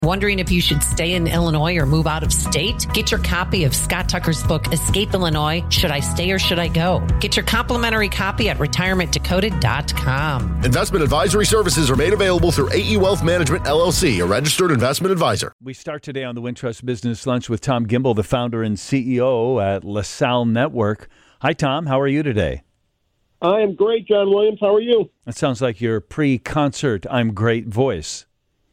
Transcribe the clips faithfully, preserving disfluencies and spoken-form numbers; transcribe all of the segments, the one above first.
Wondering if you should stay in Illinois or move out of state? Get your copy of Scott Tucker's book, Escape Illinois, Should I Stay or Should I Go? Get your complimentary copy at retirement decoded dot com. Investment advisory services are made available through A E Wealth Management, L L C, a registered investment advisor. We start today on the Wintrust Business Lunch with Tom Gimbel, the founder and C E O at LaSalle Network. Hi, Tom. How are you today? I am great, John Williams. How are you? That sounds like your pre-concert I'm great voice.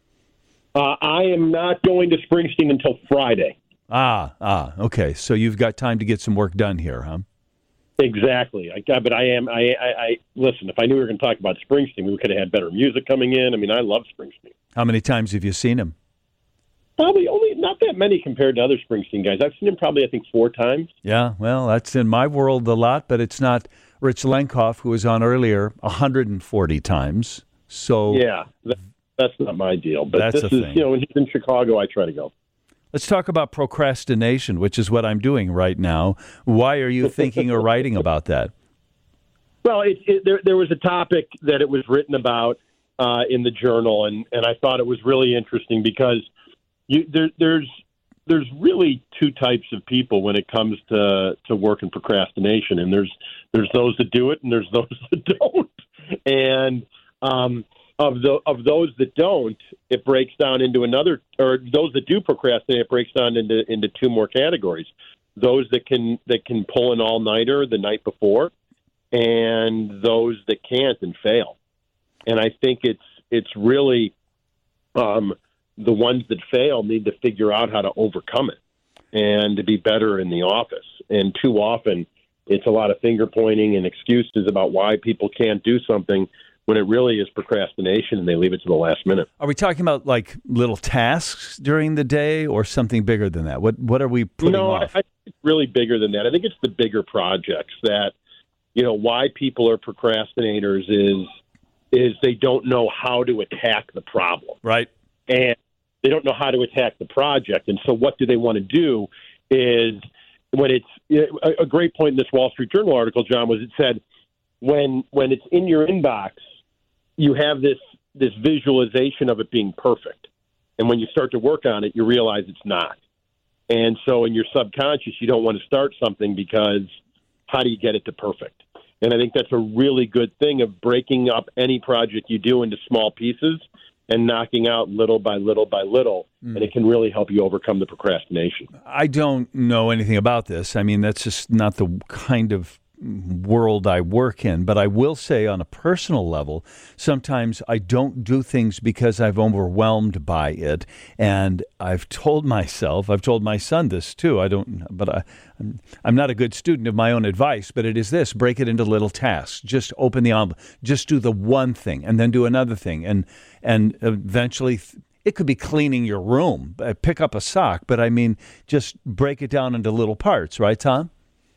Uh, I am not going to Springsteen until Friday. Ah, ah, okay. So you've got time to get some work done here, huh? Exactly. I, but I am. I, I, I listen. If I knew we were going to talk about Springsteen, we could have had better music coming in. I mean, I love Springsteen. How many times have you seen him? Probably only not that many compared to other Springsteen guys. I've seen him probably, I think, four times. Yeah. Well, that's in my world a lot, but it's not Rich Lenkoff, who was on earlier, one hundred forty times. So yeah. That, That's not my deal, but That's this a is, thing. you know, when he's in Chicago, I try to go. Let's talk about procrastination, which is what I'm doing right now. Why are you thinking or writing about that? Well, it, it, there, there was a topic that it was written about uh, in the journal, and, and I thought it was really interesting because you, there, there's there's really two types of people when it comes to, to work and procrastination, and there's there's those that do it, and there's those that don't, and um, Of the of those that don't, it breaks down into another, or those that do procrastinate, it breaks down into into two more categories. Those that can that can pull an all nighter the night before, and those that can't and fail. And I think it's it's really um, the ones that fail need to figure out how to overcome it and to be better in the office. And too often, it's a lot of finger pointing and excuses about why people can't do something, when it really is procrastination and they leave it to the last minute. Are we talking about like little tasks during the day or something bigger than that? What what are we putting no, off? I, I think it's really bigger than that. I think it's the bigger projects that, you know, why people are procrastinators is is they don't know how to attack the problem. Right. And they don't know how to attack the project. And so what do they want to do is when it's a, a great point in this Wall Street Journal article, John, was it said when when it's in your inbox, you have this this visualization of it being perfect. And when you start to work on it, you realize it's not. And so in your subconscious, you don't want to start something because how do you get it to perfect? And I think that's a really good thing of breaking up any project you do into small pieces and knocking out little by little by little. Mm. And it can really help you overcome the procrastination. I don't know anything about this. I mean, that's just not the kind of world I work in, but I will say on a personal level, sometimes I don't do things because I'm overwhelmed by it. And I've told myself, I've told my son this too, I don't, but I, I'm, I'm not a good student of my own advice, but it is this: break it into little tasks. Just open the envelope, just do the one thing and then do another thing. And, and eventually th- it could be cleaning your room, pick up a sock, but I mean, just break it down into little parts, right, Tom?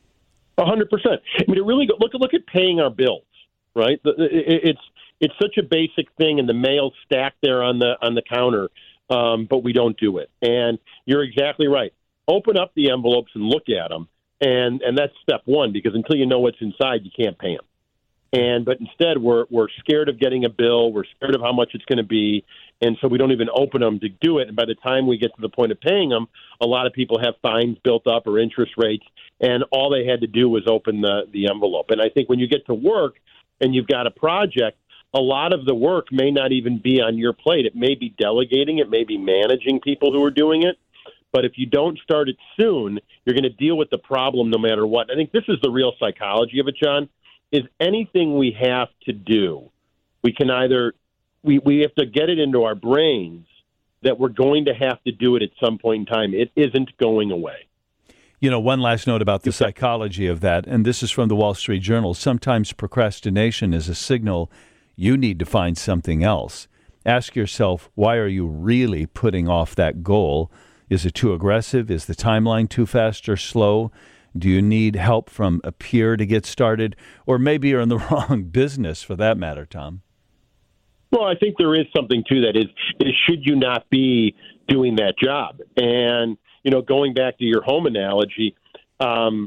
A hundred percent. I mean, it really go, look look at paying our bills, right? It's it's such a basic thing, and the mail's stacked there on the on the counter, um, but we don't do it. And you're exactly right. Open up the envelopes and look at them, and and that's step one, because until you know what's inside, you can't pay them. And but instead, we're we're scared of getting a bill. We're scared of how much it's going to be, and so we don't even open them to do it. And by the time we get to the point of paying them, a lot of people have fines built up or interest rates, and all they had to do was open the the envelope. And I think when you get to work and you've got a project, a lot of the work may not even be on your plate. It may be delegating. It may be managing people who are doing it. But if you don't start it soon, you're going to deal with the problem no matter what. I think this is the real psychology of it, John. Is anything we have to do, we can either, we, we have to get it into our brains that we're going to have to do it at some point in time. It isn't going away. You know, one last note about the psychology of that, and this is from the Wall Street Journal. Sometimes procrastination is a signal you need to find something else. Ask yourself, why are you really putting off that goal? Is it too aggressive? Is the timeline too fast or slow? Do you need help from a peer to get started? Or maybe you're in the wrong business for that matter, Tom. Well, I think there is something to that. Is, is should you not be doing that job? And, you know, going back to your home analogy, um,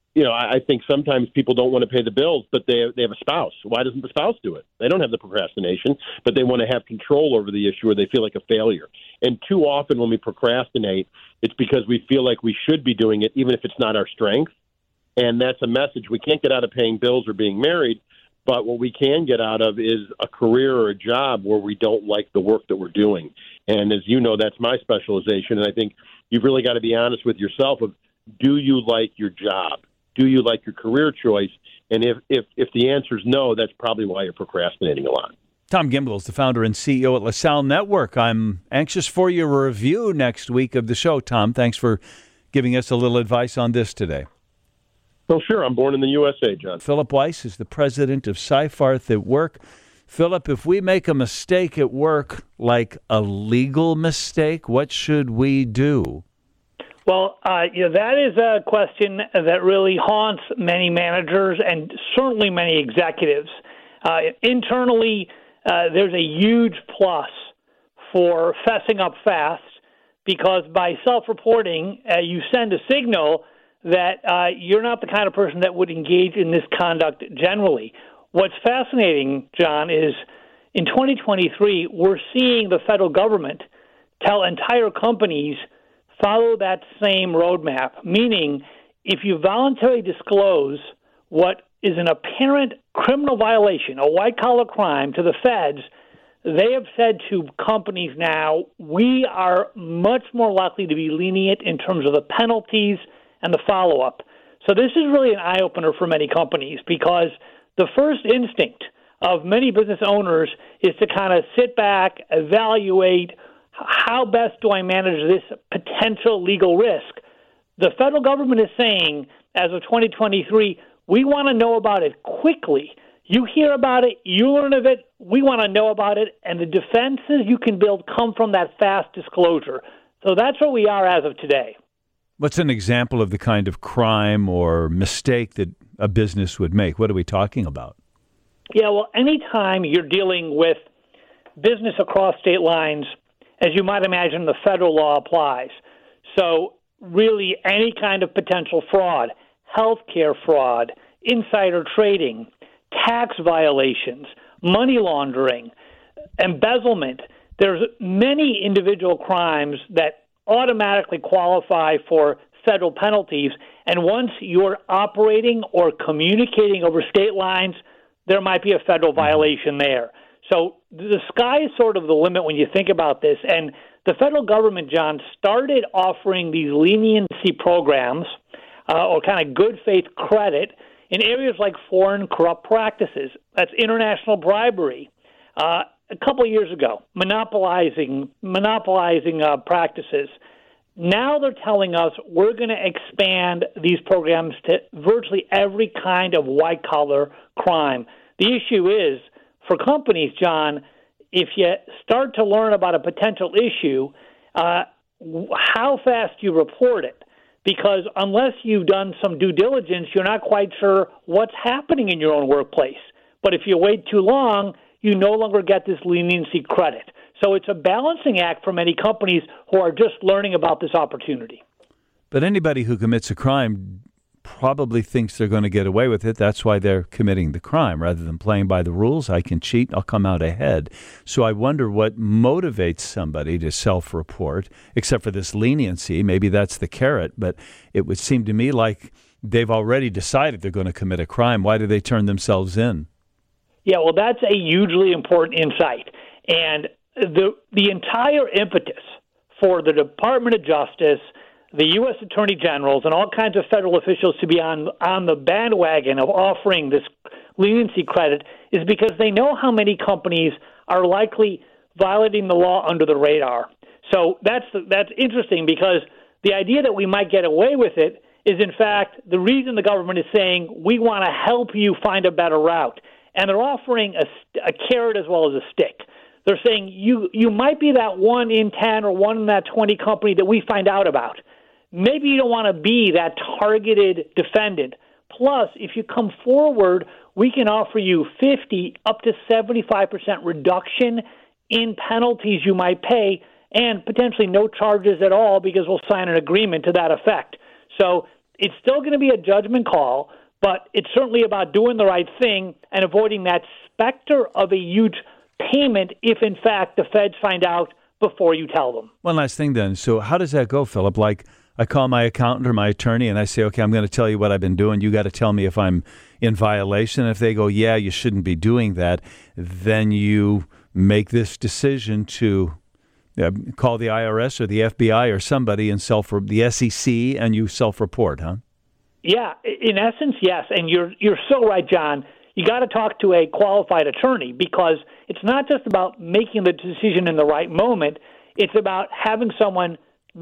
you know, I, I think sometimes people don't want to pay the bills, but they they have a spouse. Why doesn't the spouse do it? They don't have the procrastination, but they want to have control over the issue, or they feel like a failure. And too often when we procrastinate, it's because we feel like we should be doing it, even if it's not our strength. And that's a message. We can't get out of paying bills or being married, but what we can get out of is a career or a job where we don't like the work that we're doing. And as you know, that's my specialization. And I think you've really got to be honest with yourself of, do you like your job? Do you like your career choice? And if, if, if the answer is no, that's probably why you're procrastinating a lot. Tom Gimbel is the founder and C E O at LaSalle Network. I'm anxious for your review next week of the show, Tom. Thanks for giving us a little advice on this today. Well, sure. I'm born in the U S A, John. Philip Weiss is the president of Seyfarth at Work. Philip, if we make a mistake at work, like a legal mistake, what should we do? Well, uh, you know, that is a question that really haunts many managers and certainly many executives. Uh, internally, uh, there's a huge plus for fessing up fast, because by self-reporting, uh, you send a signal that uh, you're not the kind of person that would engage in this conduct generally. What's fascinating, John, is in twenty twenty-three, we're seeing the federal government tell entire companies follow that same roadmap, meaning if you voluntarily disclose what is an apparent criminal violation, a white-collar crime, to the feds, they have said to companies now, we are much more likely to be lenient in terms of the penalties and the follow-up. So this is really an eye-opener for many companies, because the first instinct of many business owners is to kind of sit back, evaluate, how best do I manage this potential legal risk? The federal government is saying, as of twenty twenty-three, we want to know about it quickly. You hear about it, you learn of it, we want to know about it, and the defenses you can build come from that fast disclosure. So that's where we are as of today. What's an example of the kind of crime or mistake that a business would make? What are we talking about? Yeah, well, anytime you're dealing with business across state lines, as you might imagine, the federal law applies. So really any kind of potential fraud, healthcare fraud, insider trading, tax violations, money laundering, embezzlement, there's many individual crimes that automatically qualify for federal penalties. And once you're operating or communicating over state lines, there might be a federal violation there. So the sky is sort of the limit when you think about this. And the federal government, John, started offering these leniency programs uh, or kind of good faith credit in areas like foreign corrupt practices. That's international bribery. Uh, a couple of years ago, monopolizing monopolizing uh, practices. Now they're telling us we're going to expand these programs to virtually every kind of white-collar crime. The issue is, for companies, John, if you start to learn about a potential issue, uh, how fast you report it. Because unless you've done some due diligence, you're not quite sure what's happening in your own workplace. But if you wait too long, you no longer get this leniency credit. So it's a balancing act for many companies who are just learning about this opportunity. But anybody who commits a crime probably thinks they're going to get away with it. That's why they're committing the crime. Rather than playing by the rules, I can cheat, I'll come out ahead. So I wonder what motivates somebody to self-report, except for this leniency. Maybe that's the carrot, but it would seem to me like they've already decided they're going to commit a crime. Why do they turn themselves in? Yeah, well, that's a hugely important insight. And the the entire impetus for the Department of Justice, the U S Attorney Generals, and all kinds of federal officials to be on, on the bandwagon of offering this leniency credit is because they know how many companies are likely violating the law under the radar. So that's that's interesting, because the idea that we might get away with it is, in fact, the reason the government is saying we want to help you find a better route. And they're offering a, a carrot as well as a stick. They're saying you you might be that one in ten or one in that twenty company that we find out about. Maybe you don't want to be that targeted defendant. Plus, if you come forward, we can offer you fifty up to seventy-five percent reduction in penalties you might pay, and potentially no charges at all, because we'll sign an agreement to that effect. So it's still going to be a judgment call, but it's certainly about doing the right thing and avoiding that specter of a huge payment if, in fact, the feds find out before you tell them. One last thing then. So how does that go, Philip? Like, I call my accountant or my attorney and I say, okay, I'm going to tell you what I've been doing. You got to tell me if I'm in violation. If they go, yeah, you shouldn't be doing that, then you make this decision to uh, call the I R S or the F B I or somebody and self the S E C, and you self-report, huh? Yeah, in essence, yes. And you're you're so right, John. You got to talk to a qualified attorney because it's not just about making the decision in the right moment. It's about having someone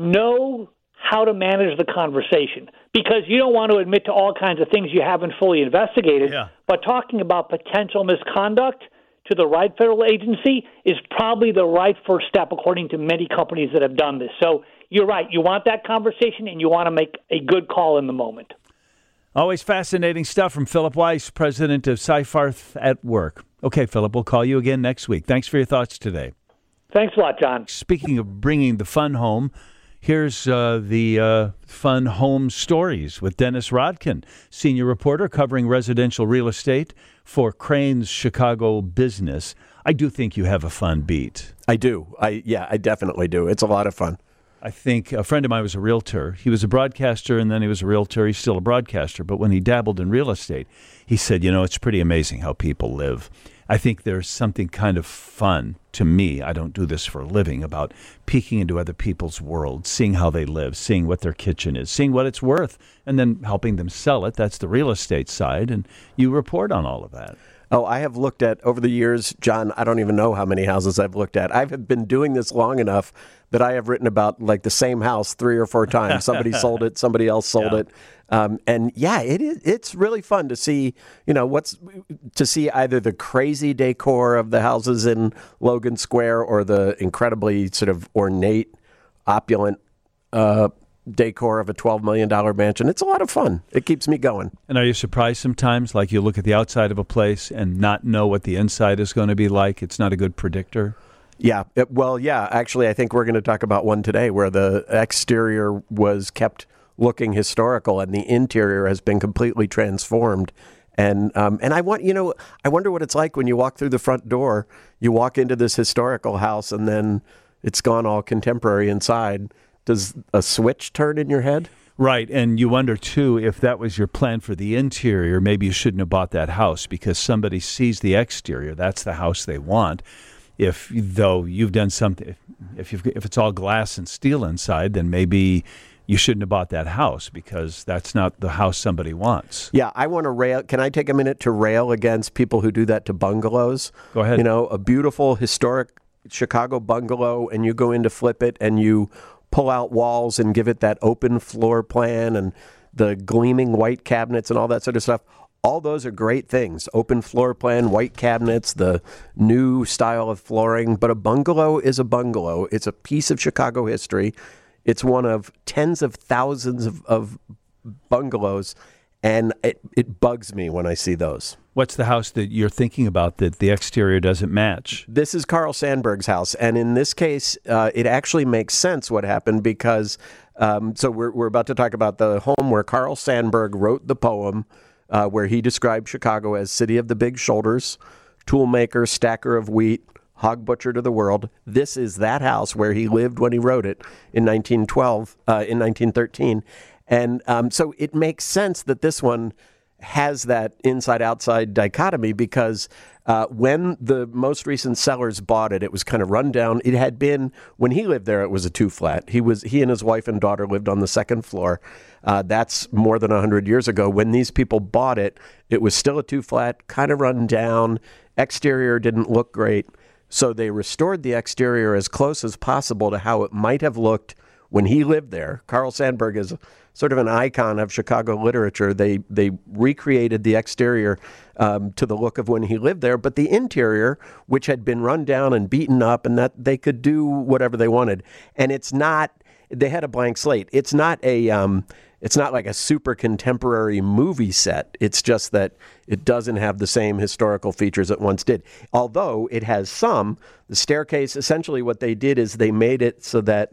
know how to manage the conversation, because you don't want to admit to all kinds of things you haven't fully investigated. Yeah. But talking about potential misconduct to the right federal agency is probably the right first step, according to many companies that have done this. So you're right. You want that conversation, and you want to make a good call in the moment. Always fascinating stuff from Philip Weiss, president of Seyfarth at Work. Okay, Philip, we'll call you again next week. Thanks for your thoughts today. Thanks a lot, John. Speaking of bringing the fun home, here's uh, the uh, fun home stories with Dennis Rodkin, senior reporter covering residential real estate for Crain's Chicago Business. I do think you have a fun beat. I do. I yeah, I definitely do. It's a lot of fun. I think a friend of mine was a realtor. He was a broadcaster, and then he was a realtor. He's still a broadcaster. But when he dabbled in real estate, he said, you know, it's pretty amazing how people live. I think there's something kind of fun to me. I don't do this for a living, about peeking into other people's worlds, seeing how they live, seeing what their kitchen is, seeing what it's worth, and then helping them sell it. That's the real estate side. And you report on all of that. Oh, I have looked at, over the years, John, I don't even know how many houses I've looked at. I've been doing this long enough that I have written about like the same house three or four times. Somebody sold it, somebody else sold Yeah. it. Um, and yeah, it is, it's really fun to see, you know, what's to see either the crazy decor of the houses in Logan Square or the incredibly sort of ornate, opulent uh decor of a twelve million dollars mansion. It's a lot of fun. It keeps me going. And are you surprised sometimes, like you look at the outside of a place and not know what the inside is going to be like? It's not a good predictor. Yeah. It, well, yeah, actually, I think we're going to talk about one today where the exterior was kept looking historical and the interior has been completely transformed. And um, and I want, you know, I wonder what it's like when you walk through the front door, you walk into this historical house and then it's gone all contemporary inside. Does a switch turn in your head? Right, and you wonder, too, if that was your plan for the interior, maybe you shouldn't have bought that house because somebody sees the exterior. That's the house they want. If, though, you've done something, if you've, if it's all glass and steel inside, then maybe you shouldn't have bought that house because that's not the house somebody wants. Yeah, I want to rail. Can I take a minute to rail against people who do that to bungalows? Go ahead. You know, a beautiful, historic Chicago bungalow, and you go in to flip it, and you pull out walls and give it that open floor plan and the gleaming white cabinets and all that sort of stuff. All those are great things. Open floor plan, white cabinets, the new style of flooring. But a bungalow is a bungalow. It's a piece of Chicago history. It's one of tens of thousands of, of bungalows. And it, it bugs me when I see those. What's the house that you're thinking about that the exterior doesn't match? This is Carl Sandburg's house. And in this case, uh, it actually makes sense what happened because, um, so we're, we're about to talk about the home where Carl Sandburg wrote the poem uh, where he described Chicago as city of the big shoulders, toolmaker, stacker of wheat, hog butcher to the world. This is that house where he lived when he wrote it in nineteen twelve, uh, in nineteen thirteen. And um, so it makes sense that this one has that inside-outside dichotomy because uh, when the most recent sellers bought it, it was kind of run down. It had been, when he lived there, it was a two-flat. He was he and his wife and daughter lived on the second floor. Uh, that's more than one hundred years ago. When these people bought it, it was still a two-flat, kind of run down. Exterior didn't look great. So they restored the exterior as close as possible to how it might have looked when he lived there. Carl Sandburg is sort of an icon of Chicago literature. They they recreated the exterior um, to the look of when he lived there, but the interior, which had been run down and beaten up, and that they could do whatever they wanted. And it's not. They had a blank slate. It's not a. Um, it's not like a super contemporary movie set. It's just that it doesn't have the same historical features it once did. Although it has some. The staircase. Essentially, what they did is they made it so that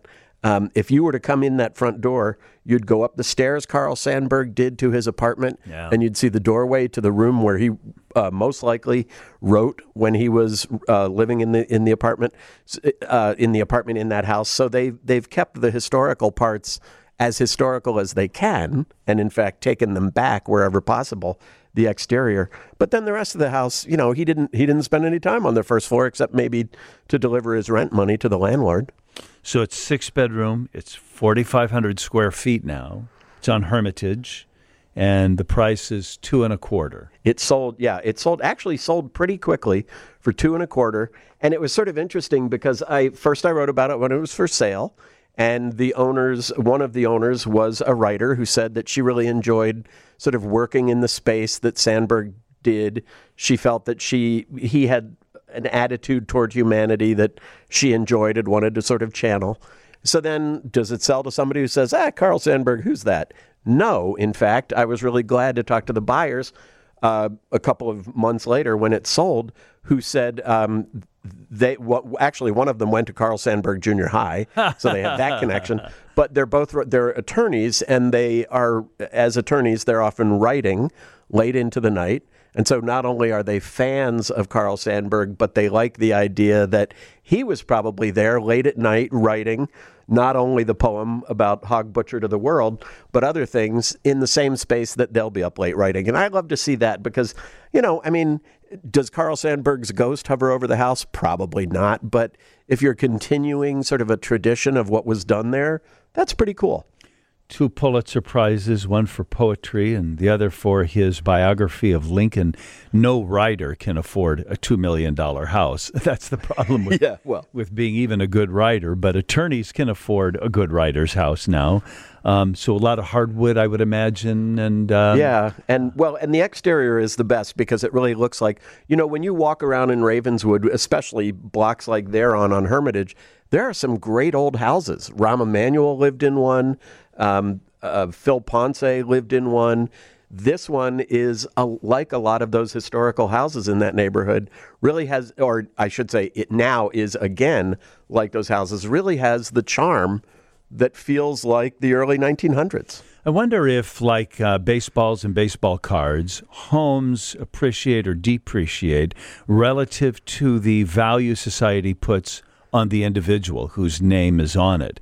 Um, if you were to come in that front door, you'd go up the stairs Carl Sandburg did to his apartment, yeah. and you'd see the doorway to the room where he uh, most likely wrote when he was uh, living in the in the apartment uh, in the apartment in that house. So they they've kept the historical parts as historical as they can, and in fact taken them back wherever possible, the exterior. But then the rest of the house, you know, he didn't he didn't spend any time on the first floor except maybe to deliver his rent money to the landlord. So it's six bedroom. It's forty-five hundred square feet now. It's on Hermitage, and the price is two and a quarter. It sold, yeah, it sold actually sold pretty quickly for two and a quarter. And it was sort of interesting because I first I wrote about it when it was for sale. And the owners, one of the owners was a writer who said that she really enjoyed sort of working in the space that Sandburg did. She felt that she he had an attitude toward humanity that she enjoyed and wanted to sort of channel. So then does it sell to somebody who says, ah, Carl Sandburg, who's that? No, in fact, I was really glad to talk to the buyers uh, a couple of months later when it sold, who said um, they what, actually one of them went to Carl Sandburg Junior High, so they had that connection. But they're both they're attorneys, and they are, as attorneys, they're often writing late into the night. And so not only are they fans of Carl Sandburg, but they like the idea that he was probably there late at night writing not only the poem about Hog Butcher to the World, but other things in the same space that they'll be up late writing. And I love to see that because, you know, I mean, does Carl Sandburg's ghost hover over the house? Probably not. But if you're continuing sort of a tradition of what was done there, that's pretty cool. Two Pulitzer Prizes, one for poetry and the other for his biography of Lincoln. No writer can afford a two million dollars house. That's the problem with, yeah, well. with being even a good writer. But attorneys can afford a good writer's house now. Um, so a lot of hardwood, I would imagine. And um, yeah, and well, and the exterior is the best because it really looks like, you know, when you walk around in Ravenswood, especially blocks like they're on on Hermitage, there are some great old houses. Rahm Emanuel lived in one. Um, uh, Phil Ponce lived in one. This one is a, like a lot of those historical houses in that neighborhood. Really has, or I should say, it now is again like those houses. Really has the charm that feels like the early nineteen hundreds. I wonder if, like uh, baseballs and baseball cards, homes appreciate or depreciate relative to the value society puts on the individual whose name is on it.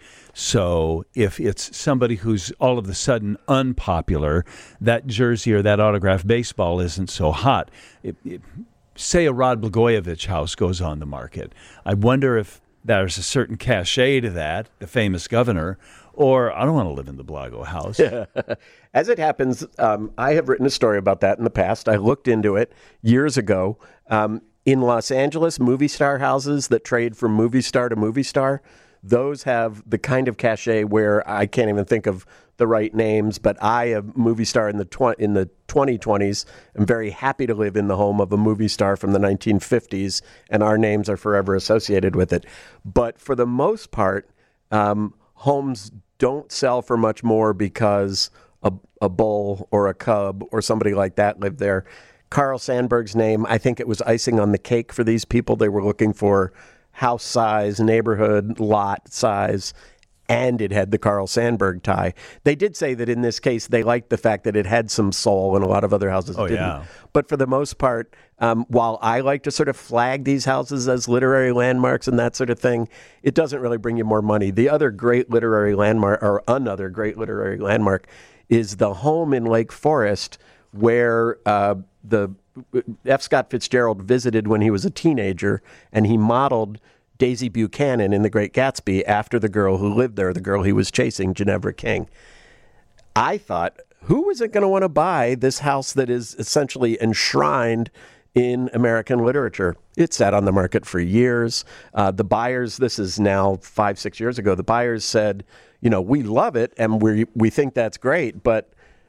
So if it's somebody who's all of a sudden unpopular, that jersey or that autographed baseball isn't so hot. It, it, say a Rod Blagojevich house goes on the market. I wonder if there's a certain cachet to that, the famous governor, or I don't want to live in the Blago house. As it happens, um, I have written a story about that in the past. I looked into it years ago. Um, in Los Angeles, movie star houses that trade from movie star to movie star, those have the kind of cachet where I can't even think of the right names, but I, a movie star in the tw- in the twenty twenties, am very happy to live in the home of a movie star from the nineteen fifties, and our names are forever associated with it. But for the most part, um, homes don't sell for much more because a, a bull or a cub or somebody like that lived there. Carl Sandburg's name, I think it was icing on the cake for these people. They were looking for house size, neighborhood, lot size, and it had the Carl Sandburg tie. They did say that in this case, they liked the fact that it had some soul, and a lot of other houses oh, didn't. Yeah. But for the most part, um, while I like to sort of flag these houses as literary landmarks and that sort of thing, it doesn't really bring you more money. The other great literary landmark, or another great literary landmark, is the home in Lake Forest where uh, the F. Scott Fitzgerald visited when he was a teenager, and he modeled Daisy Buchanan in The Great Gatsby after the girl who lived there, the girl he was chasing, Ginevra King. I thought, who isn't going to want to buy this house that is essentially enshrined in American literature? It sat on the market for years. Uh, the buyers, this is now five, six years ago, the buyers said, you know, we love it and we we think that's great, but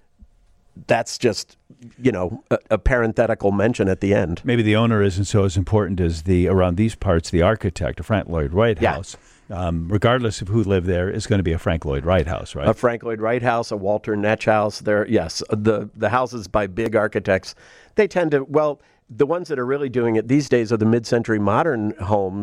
that's just, you know, a, a parenthetical mention at the end. Maybe the owner isn't so as important as the, around these parts, the architect, a Frank Lloyd Wright Yeah. house. Um, regardless of who lived there, is going to be a Frank Lloyd Wright house, right? A Frank Lloyd Wright house, a Walter Netsch house. There, yes, the the houses by big architects, they tend to, well, the ones that are really doing it these days are the mid-century modern homes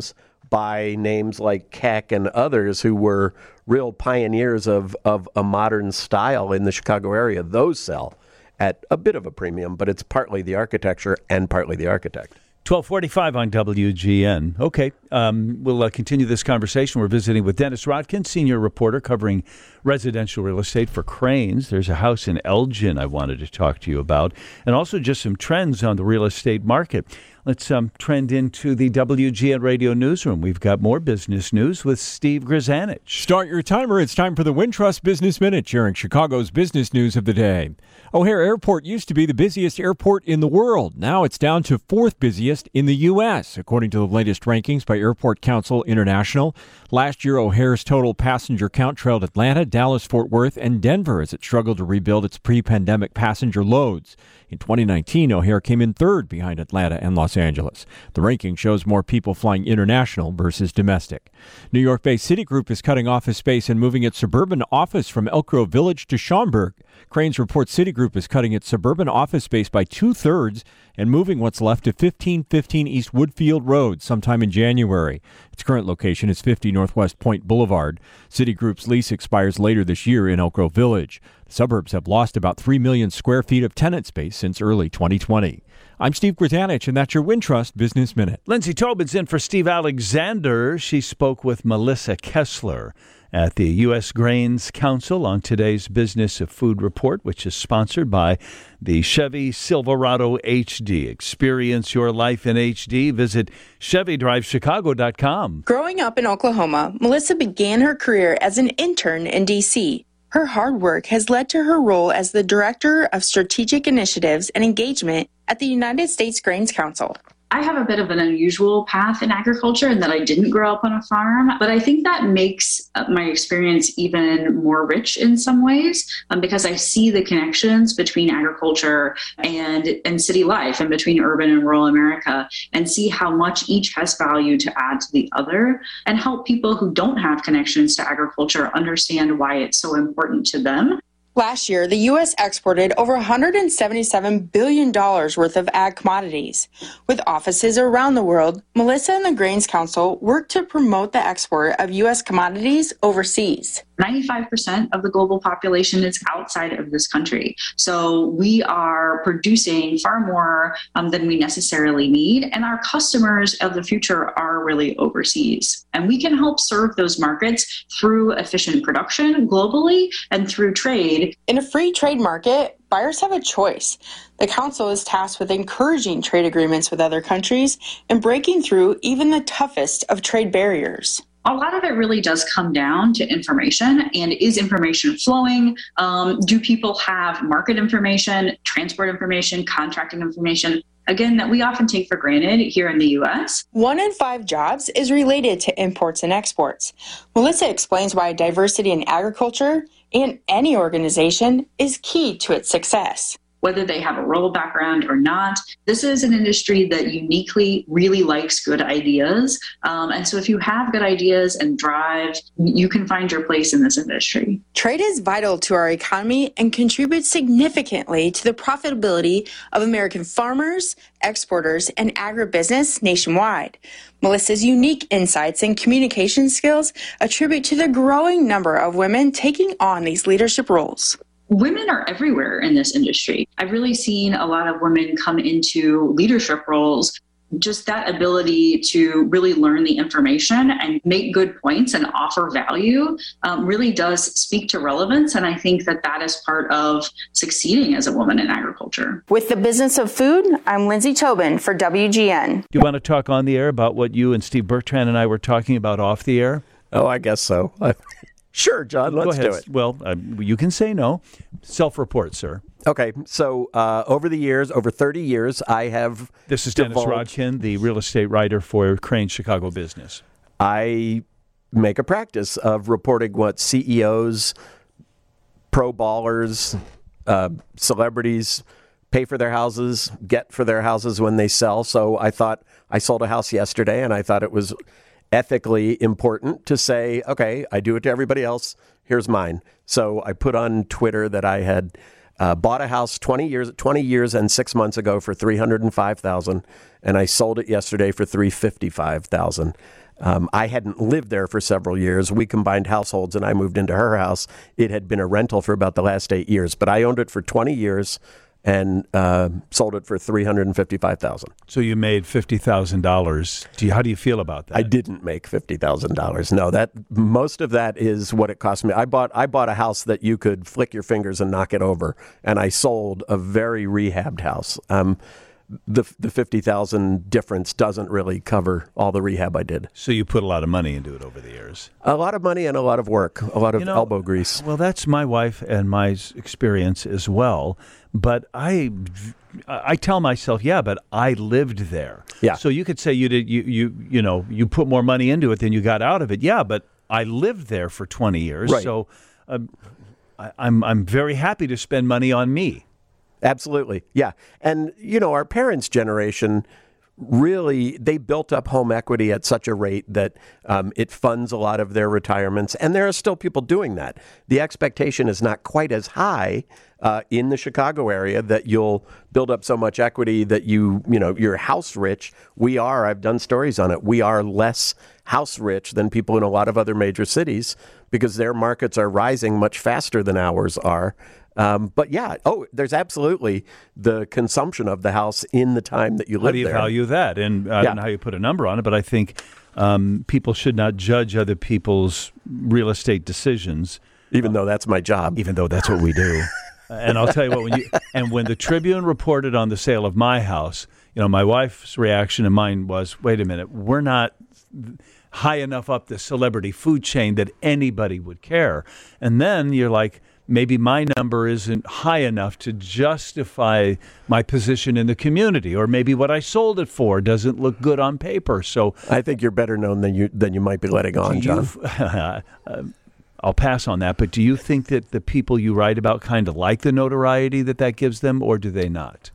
by names like Keck and others who were real pioneers of, of a modern style in the Chicago area. Those sell at a bit of a premium, but it's partly the architecture and partly the architect. twelve forty-five on W G N. Okay, um, we'll uh, continue this conversation. We're visiting with Dennis Rodkin, senior reporter covering residential real estate for Cranes. There's a house in Elgin I wanted to talk to you about, and also just some trends on the real estate market. Let's um, trend into the W G N Radio newsroom. We've got more business news with Steve Grzanich. Start your timer. It's time for the Wintrust Business Minute, sharing Chicago's business news of the day. O'Hare Airport used to be the busiest airport in the world. Now it's down to fourth busiest in the U S, according to the latest rankings by Airport Council International. Last year, O'Hare's total passenger count trailed Atlanta, Dallas, Fort Worth, and Denver as it struggled to rebuild its pre-pandemic passenger loads. In twenty nineteen, O'Hare came in third behind Atlanta and Los Angeles. The ranking shows more people flying international versus domestic. New York-based Citigroup is cutting office space and moving its suburban office from Elk Grove Village to Schaumburg. Cranes reports Citigroup is cutting its suburban office space by two-thirds and moving what's left to fifteen fifteen East Woodfield Road sometime in January. Its current location is fifty Northwest Point Boulevard. Citigroup's lease expires later this year in Elk Grove Village. The suburbs have lost about three million square feet of tenant space since early twenty twenty. I'm Steve Grzanich, and that's your Wintrust Business Minute. Lindsay Tobin's in for Steve Alexander. She spoke with Melissa Kessler at the U S Grains Council on today's Business of Food Report, which is sponsored by the Chevy Silverado H D. Experience your life in H D. Visit Chevy Drive Chicago dot com. Growing up in Oklahoma, Melissa began her career as an intern in D C. Her hard work has led to her role as the Director of Strategic Initiatives and Engagement at the United States Grains Council. I have a bit of an unusual path in agriculture in that I didn't grow up on a farm, but I think that makes my experience even more rich in some ways um, because I see the connections between agriculture and, and city life and between urban and rural America and see how much each has value to add to the other and help people who don't have connections to agriculture understand why it's so important to them. Last year, the U S exported over one hundred seventy-seven billion dollars worth of ag commodities. With offices around the world, Melissa and the Grains Council work to promote the export of U S commodities overseas. ninety-five percent of the global population is outside of this country. So we are producing far more um, than we necessarily need. And our customers of the future are really overseas. And we can help serve those markets through efficient production globally and through trade. In a free trade market, buyers have a choice. The Council is tasked with encouraging trade agreements with other countries and breaking through even the toughest of trade barriers. A lot of it really does come down to information. And is information flowing? Um, do people have market information, transport information, contracting information? Again, that we often take for granted here in the U S. One in five jobs is related to imports and exports. Melissa explains why diversity in agriculture and any organization is key to its success. Whether they have a rural background or not, this is an industry that uniquely really likes good ideas. Um, and so if you have good ideas and drive, you can find your place in this industry. Trade is vital to our economy and contributes significantly to the profitability of American farmers, exporters, and agribusiness nationwide. Melissa's unique insights and communication skills attribute to the growing number of women taking on these leadership roles. Women are everywhere in this industry. I've really seen a lot of women come into leadership roles. Just that ability to really learn the information and make good points and offer value um, really does speak to relevance. And I think that that is part of succeeding as a woman in agriculture. With the Business of Food, I'm Lindsay Tobin for W G N. Do you want to talk on the air about what you and Steve Bertrand and I were talking about off the air? Oh, I guess so. Sure, John, let's do it. Well, uh, you can say no. Self-report, sir. Okay, so uh, over the years, over thirty years, I have This is Dennis divulged, Rodkin, the real estate writer for Crane Chicago Business. I make a practice of reporting what C E Os, pro ballers, uh, celebrities pay for their houses, get for their houses when they sell. So I thought I sold a house yesterday, and I thought it was ethically important to say, okay, I do it to everybody else. Here's mine. So I put on Twitter that I had uh, bought a house twenty years, twenty years and six months ago for three hundred five thousand dollars, and I sold it yesterday for three hundred fifty-five thousand dollars. Um, I hadn't lived there for several years. We combined households, and I moved into her house. It had been a rental for about the last eight years, but I owned it for twenty years and uh, sold it for three hundred fifty-five thousand dollars. So you made fifty thousand dollars. Do you, how do you feel about that? I didn't make fifty thousand dollars. No, that most of that is what it cost me. I bought I bought a house that you could flick your fingers and knock it over, and I sold a very rehabbed house. Um, the the fifty thousand difference doesn't really cover all the rehab I did. So you put a lot of money into it over the years. A lot of money and a lot of work, a lot of You know, elbow grease. Well, that's my wife and my s- experience as well. But I, I tell myself, yeah, but I lived there. Yeah. So you could say you did, you you you know, you put more money into it than you got out of it. Yeah, but I lived there for twenty years. Right. So um, I, I'm I'm very happy to spend money on me. Absolutely. Yeah. And, you know, our parents' generation really, they built up home equity at such a rate that um, it funds a lot of their retirements. And there are still people doing that. The expectation is not quite as high uh, in the Chicago area that you'll build up so much equity that you, you know, you're house rich. We are, I've done stories on it. We are less house rich than people in a lot of other major cities because their markets are rising much faster than ours are. Um, but yeah, oh, there's absolutely the consumption of the house in the time that you live How do you there. value that? And I Yeah. don't know how you put a number on it, but I think um, people should not judge other people's real estate decisions, even though that's my job. even though that's what we do. And I'll tell you what, when you and when the Tribune reported on the sale of my house, you know, my wife's reaction and mine was, wait a minute, we're not high enough up the celebrity food chain that anybody would care. And then you're like, maybe my number isn't high enough to justify my position in the community, or maybe what I sold it for doesn't look good on paper. So I think you're better known than you than you might be letting on, do John. you, uh, I'll pass on that. But do you think that the people you write about kind of like the notoriety that that gives them, or do they not?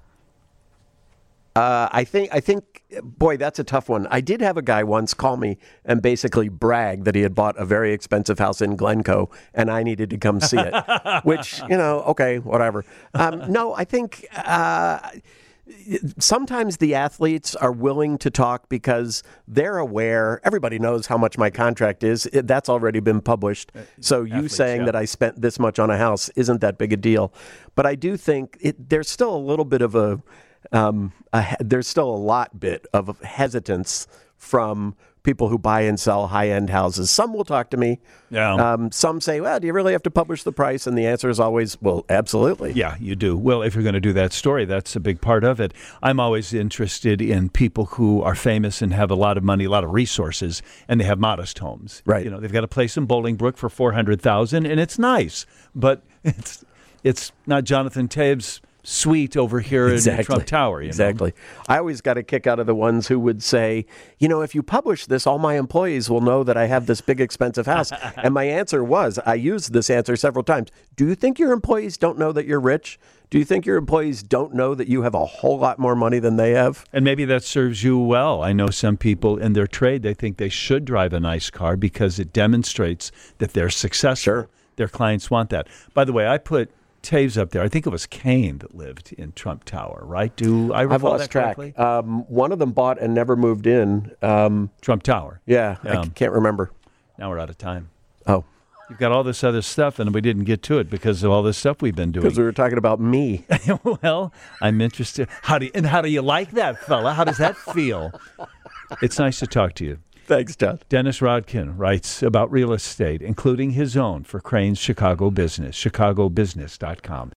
Uh, I think, I think, boy, that's a tough one. I did have a guy once call me and basically brag that he had bought a very expensive house in Glencoe and I needed to come see it, which, you know, okay, whatever. Um, no, I think uh, sometimes the athletes are willing to talk because they're aware. Everybody knows how much my contract is. It, that's already been published. So you Athletes, saying yeah. that I spent this much on a house isn't that big a deal. But I do think it, there's still a little bit of a Um, uh, there's still a lot bit of hesitance from people who buy and sell high-end houses. Some will talk to me. Yeah. Um, some say, well, do you really have to publish the price? And the answer is always, well, absolutely. Yeah, you do. Well, if you're going to do that story, that's a big part of it. I'm always interested in people who are famous and have a lot of money, a lot of resources, and they have modest homes. Right. You know, they've got a place in Bolingbrook for four hundred thousand dollars, and it's nice, but it's it's not Jonathan Tave's suite over here Exactly. in Trump Tower. You know? Exactly. I always got a kick out of the ones who would say, you know, if you publish this, all my employees will know that I have this big expensive house. And my answer was, I used this answer several times. Do you think your employees don't know that you're rich? Do you think your employees don't know that you have a whole lot more money than they have? And maybe that serves you well. I know some people in their trade, they think they should drive a nice car because it demonstrates that they're successful. Sure. Their clients want that. By the way, I put Taves up there. I think it was Kane that lived in Trump Tower, right? Do I recall I've lost that track. correctly? Um, one of them bought and never moved in. Um, Trump Tower. yeah, I Yeah. c- can't remember. Now we're out of time. Oh, You've got all this other stuff, and we didn't get to it because of all this stuff we've been doing. because we were talking about me. Well, I'm interested. How do you, and how do you like that, fella? How does that feel? It's nice to talk to you. Thanks, John. Dennis Rodkin writes about real estate, including his own for Crane's Chicago Business, chicago business dot com.